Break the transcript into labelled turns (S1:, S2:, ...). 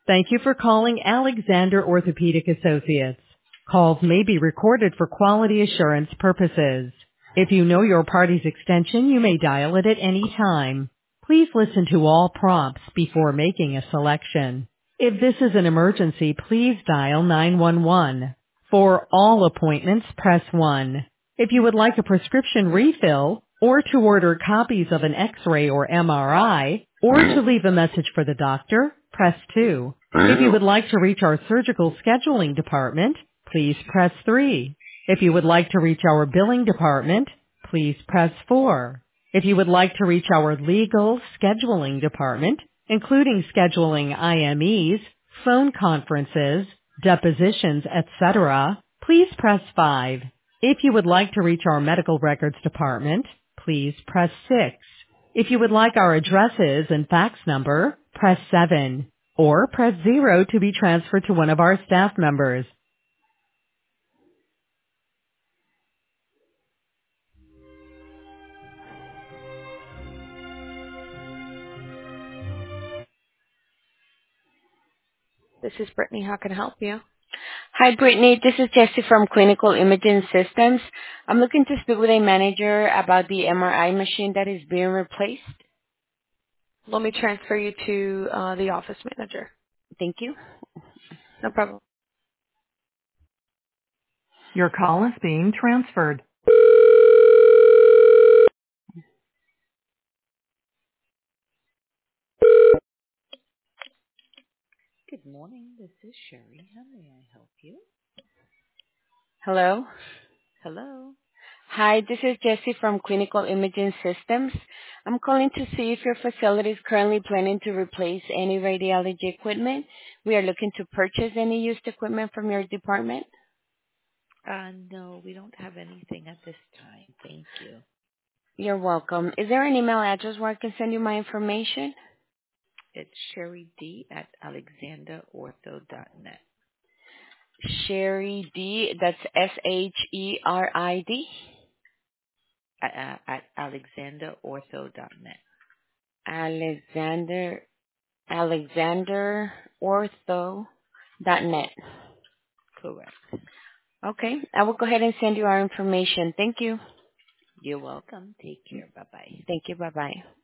S1: Thank you for calling Alexander Orthopedic Associates. Calls may be recorded for quality assurance purposes. If you know your party's extension, you may dial it at any time. Please listen to all prompts before making a selection. If this is an emergency, please dial 911. For all appointments, press 1. If you would like a prescription refill, or to order copies of an X-ray or MRI, or to leave a message for the doctor, press 2. If you would like to reach our surgical scheduling department, please press 3. If you would like to reach our billing department, please press 4. If you would like to reach our legal scheduling department, including scheduling IMEs, phone conferences, depositions, etc., please press 5. If you would like to reach our medical records department, please press 6. If you would like our addresses and fax number, press 7. Or press 0 to be transferred to one of our staff members. This is Brittany. How can I help you?
S2: Hi, Brittany. This is Jessie from Clinical Imaging Systems. I'm looking to speak with a manager about the MRI machine that is being replaced.
S1: Let me transfer you to the office manager.
S2: Thank you.
S1: No problem. Your call is being transferred. Good morning. This is Sherry. How may I help you?
S2: Hello?
S1: Hello.
S2: Hi, this is Jessie from Clinical Imaging Systems. I'm calling to see if your facility is currently planning to replace any radiology equipment. We are looking to purchase any used equipment from your department.
S1: No, we don't have anything at this time. Thank you.
S2: You're welcome. Is there an email address where I can send you my information?
S1: It's Sherry D at alexanderortho.net.
S2: Sherry D, that's SHERID.
S1: At alexanderortho.net.
S2: Alexanderortho.net.
S1: Correct.
S2: Okay, I will go ahead and send you our information. Thank you.
S1: You're welcome. Take care. Bye-bye.
S2: Thank you. Bye-bye.